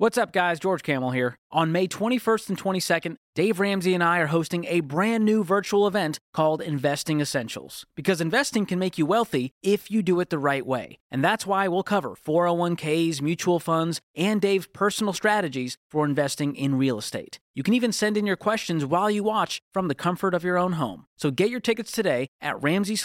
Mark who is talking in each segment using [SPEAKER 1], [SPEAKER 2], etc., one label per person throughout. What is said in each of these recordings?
[SPEAKER 1] What's up, guys? George Camel here. On May 21st and 22nd, Dave Ramsey and I are hosting a brand new virtual event called Investing Essentials. Because investing can make you wealthy if you do it the right way. And that's why we'll cover 401ks, mutual funds, and Dave's personal strategies for investing in real estate. You can even send in your questions while you watch from the comfort of your own home. So get your tickets today at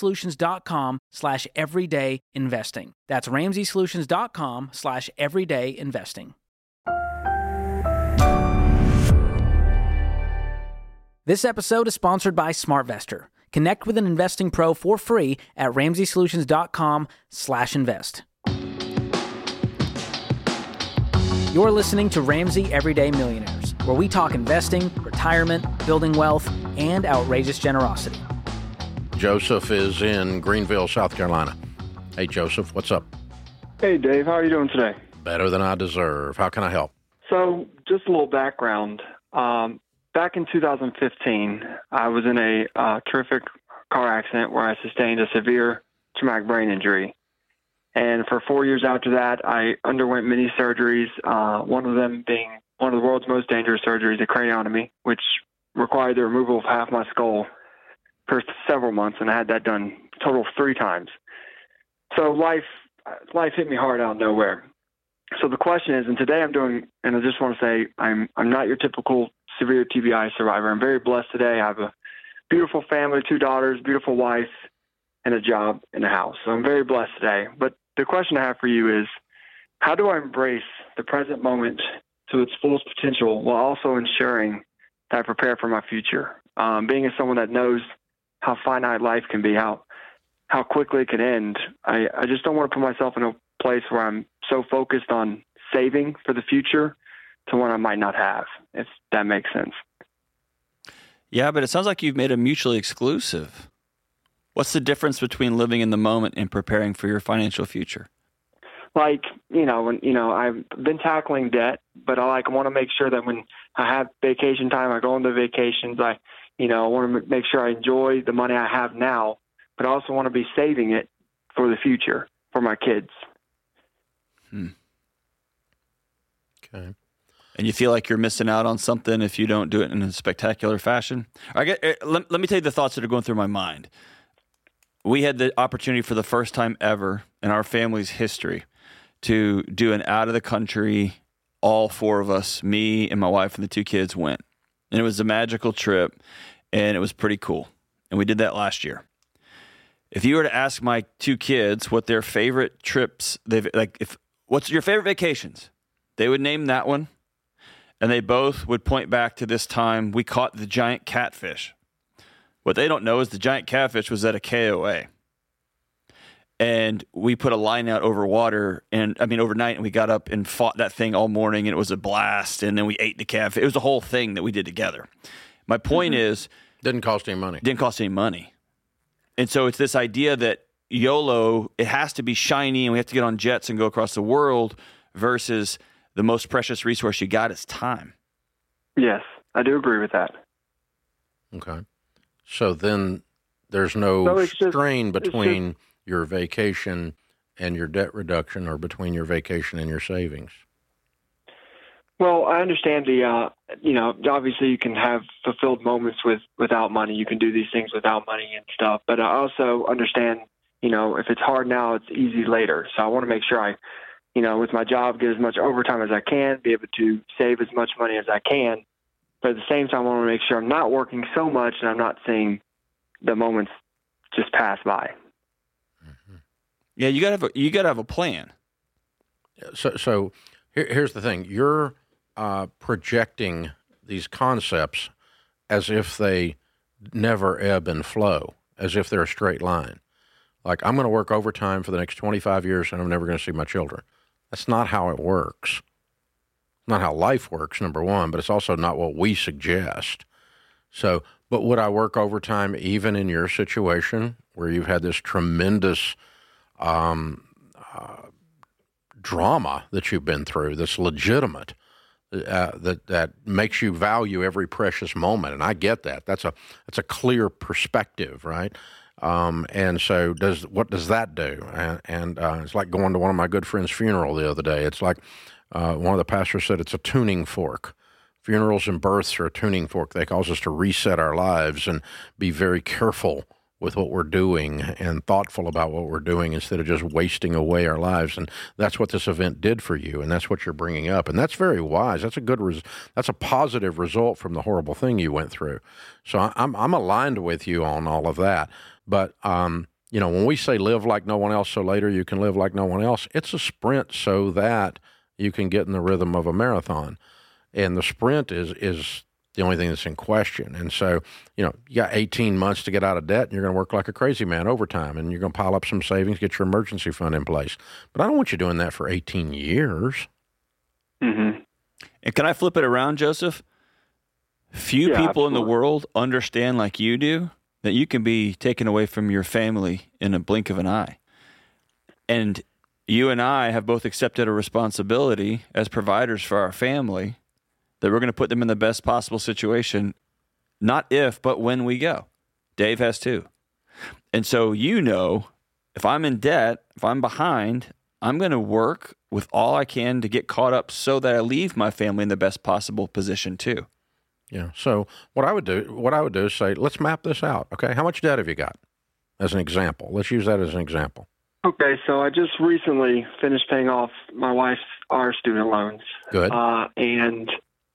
[SPEAKER 1] RamseySolutions.com/everydayinvesting. That's RamseySolutions.com/everydayinvesting. This episode is sponsored by SmartVestor. Connect with an investing pro for free at RamseySolutions.com/invest. You're listening to Ramsey Everyday Millionaires, where we talk investing, retirement, building wealth, and outrageous generosity.
[SPEAKER 2] Joseph is in Greenville, South Carolina. Hey, Joseph, what's up?
[SPEAKER 3] Hey, Dave. How are you doing today?
[SPEAKER 2] Better than I deserve. How can I help?
[SPEAKER 3] So, just a little background. Back in 2015, I was in a terrific car accident where I sustained a severe traumatic brain injury. And for 4 years after that, I underwent many surgeries, one of them being one of the world's most dangerous surgeries, a craniotomy, which required the removal of half my skull for several months, and I had that done a total of 3 times. So life hit me hard out of nowhere. So the question is, and today I'm doing, and I just want to say I'm not your typical severe TBI survivor. I'm very blessed today. I have a beautiful family, 2 daughters, beautiful wife, and a job and a house. So I'm very blessed today. But the question I have for you is, how do I embrace the present moment to its fullest potential while also ensuring that I prepare for my future? Being as someone that knows how finite life can be, how quickly it can end, I just don't want to put myself in a place where I'm so focused on saving for the future to one I might not have, if that makes sense.
[SPEAKER 4] Yeah, but it sounds like you've made them mutually exclusive. What's the difference between living in the moment and preparing for your financial future?
[SPEAKER 3] I've been tackling debt, but I want to make sure that when I have vacation time, I go on the vacations. I want to make sure I enjoy the money I have now, but I also want to be saving it for the future, for my kids.
[SPEAKER 2] Okay.
[SPEAKER 4] And you feel like you're missing out on something if you don't do it in a spectacular fashion? Let me tell you the thoughts that are going through my mind. We had the opportunity for the first time ever in our family's history to do an out-of-the-country, all 4 of us, me and my wife and the 2 kids went. And it was a magical trip, and it was pretty cool. And we did that last year. If you were to ask my 2 kids what their favorite trips, what's your favorite vacations? They would name that one. And they both would point back to this time we caught the giant catfish. What they don't know is the giant catfish was at a KOA. And we put a line out overnight, and we got up and fought that thing all morning, and it was a blast. And then we ate the catfish. It was a whole thing that we did together. My point is...
[SPEAKER 2] Didn't cost any money.
[SPEAKER 4] Didn't cost any money. And so it's this idea that YOLO, it has to be shiny, and we have to get on jets and go across the world versus... the most precious resource you got is time.
[SPEAKER 3] Yes, I do agree with that.
[SPEAKER 2] Okay. So then there's no strain between your vacation and your debt reduction, or between your vacation and your savings.
[SPEAKER 3] Well, I understand obviously you can have fulfilled moments without money. You can do these things without money and stuff. But I also understand, if it's hard now, it's easy later. So I want to make sure I with my job, get as much overtime as I can, be able to save as much money as I can. But at the same time, I want to make sure I'm not working so much and I'm not seeing the moments just pass by.
[SPEAKER 4] Mm-hmm. Yeah, you gotta have a plan.
[SPEAKER 2] So here's the thing: you're projecting these concepts as if they never ebb and flow, as if they're a straight line. Like, I'm going to work overtime for the next 25 years and I'm never going to see my children. That's not how it works. Not how life works, number one, but it's also not what we suggest. So, but would I work overtime even in your situation where you've had this tremendous drama that you've been through, that's legitimate, that makes you value every precious moment? And I get that. That's a clear perspective, right? And so what does that do? And it's like going to one of my good friends' funeral the other day. It's like, One of the pastors said it's a tuning fork. Funerals and births are a tuning fork. They cause us to reset our lives and be very careful with what we're doing and thoughtful about what we're doing instead of just wasting away our lives. And that's what this event did for you, and that's what you're bringing up. And that's very wise. That's a good that's a positive result from the horrible thing you went through. So I'm aligned with you on all of that. But when we say live like no one else so later you can live like no one else, it's a sprint so that you can get in the rhythm of a marathon. And the sprint is the only thing that's in question. And so, you got 18 months to get out of debt, and you're going to work like a crazy man overtime, and you're going to pile up some savings, get your emergency fund in place. But I don't want you doing that for 18 years.
[SPEAKER 3] Mm-hmm.
[SPEAKER 4] And can I flip it around, Joseph? Few people in the world understand like you do that you can be taken away from your family in a blink of an eye. And you and I have both accepted a responsibility as providers for our family that we're going to put them in the best possible situation, not if, but when we go. Dave has too. And so, if I'm in debt, if I'm behind, I'm going to work with all I can to get caught up so that I leave my family in the best possible position too.
[SPEAKER 2] Yeah. So what I would do is say, let's map this out. Okay. How much debt have you got? As an example. Let's use that as an example.
[SPEAKER 3] Okay. So I just recently finished paying off my wife's student loans.
[SPEAKER 2] Good.
[SPEAKER 3] And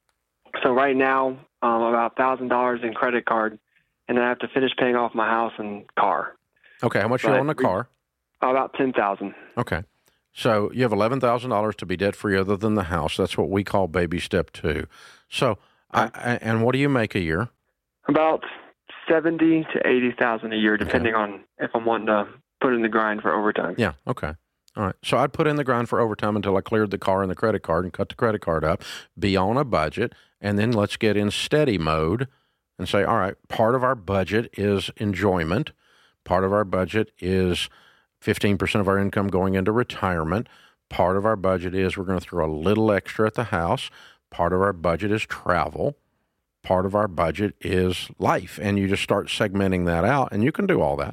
[SPEAKER 3] so right now, about $1,000 in credit card, and then I have to finish paying off my house and car.
[SPEAKER 2] Okay, how much you owe on the car?
[SPEAKER 3] About $10,000.
[SPEAKER 2] Okay, so you have $11,000 to be debt free, other than the house. That's what we call baby step 2. So, and what do you make a year? About
[SPEAKER 3] $70,000 to $80,000 a year, depending on if I'm wanting to put in the grind for overtime.
[SPEAKER 2] Yeah. Okay. All right. So I'd put in the grind for overtime until I cleared the car and the credit card and cut the credit card up, be on a budget, and then let's get in steady mode and say, all right, part of our budget is enjoyment. Part of our budget is 15% of our income going into retirement. Part of our budget is we're going to throw a little extra at the house. Part of our budget is travel. Part of our budget is life. And you just start segmenting that out, and you can do all that.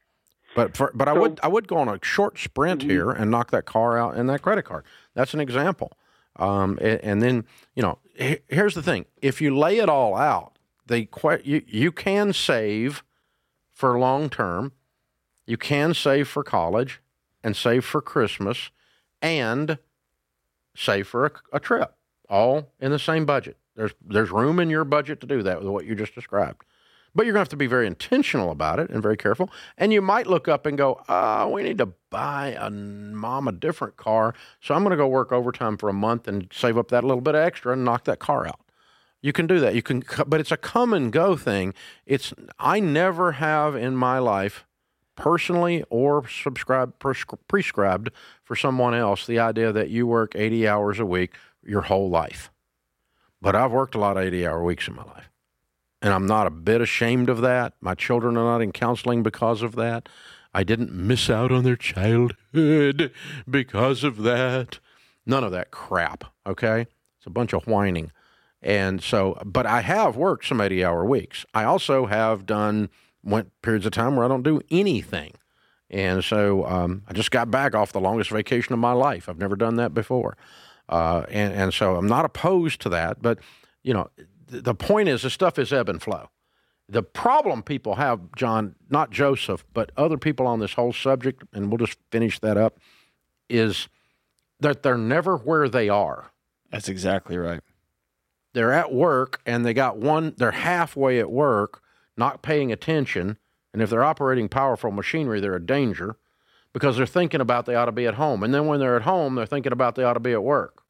[SPEAKER 2] But I would go on a short sprint here and knock that car out and that credit card. That's an example. And then, here's the thing. If you lay it all out, you can save for long term. You can save for college and save for Christmas and save for a trip, all in the same budget. There's room in your budget to do that with what you just described. But you're going to have to be very intentional about it and very careful. And you might look up and go, we need to buy Mom a different car, so I'm going to go work overtime for a month and save up that little bit of extra and knock that car out. You can do that. You can, but it's a come and go thing. I never have in my life, personally or prescribed for someone else, the idea that you work 80 hours a week your whole life. But I've worked a lot of 80-hour weeks in my life. And I'm not a bit ashamed of that. My children are not in counseling because of that. I didn't miss out on their childhood because of that. None of that crap, okay? It's a bunch of whining. And so, but I have worked some 80-hour weeks. I also have went periods of time where I don't do anything. And so I just got back off the longest vacation of my life. I've never done that before. And so I'm not opposed to that. But, the point is, this stuff is ebb and flow. The problem people have, John, not Joseph, but other people on this whole subject, and we'll just finish that up, is that they're never where they are.
[SPEAKER 4] That's exactly right.
[SPEAKER 2] They're at work, and they're halfway at work, not paying attention, and if they're operating powerful machinery, they're a danger because they're thinking about they ought to be at home. And then when they're at home, they're thinking about they ought to be at work.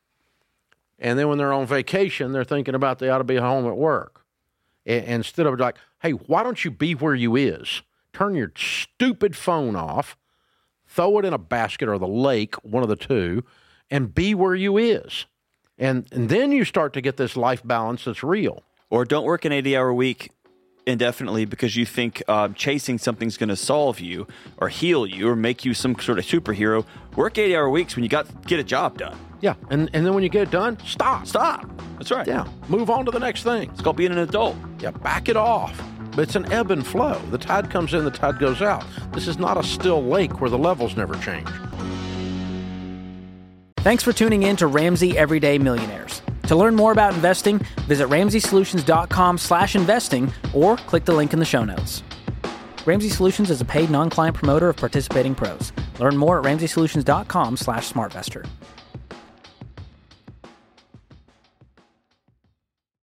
[SPEAKER 2] And then when they're on vacation, they're thinking about they ought to be home at work. Instead of like, hey, why don't you be where you is? Turn your stupid phone off, throw it in a basket or the lake, one of the two, and be where you is. And then you start to get this life balance that's real.
[SPEAKER 4] Or don't work an 80-hour week indefinitely because you think chasing something's going to solve you or heal you or make you some sort of superhero. Work 80-hour weeks when you get a job done.
[SPEAKER 2] Yeah, and then when you get it done, stop.
[SPEAKER 4] That's right.
[SPEAKER 2] Yeah, move on to the next thing.
[SPEAKER 4] It's called being an adult.
[SPEAKER 2] Yeah, back it off. But it's an ebb and flow. The tide comes in, the tide goes out. This is not a still lake where the levels never change.
[SPEAKER 1] Thanks for tuning in to Ramsey Everyday Millionaires. To learn more about investing, visit RamseySolutions.com/investing or click the link in the show notes. Ramsey Solutions is a paid non-client promoter of participating pros. Learn more at RamseySolutions.com/SmartVestor.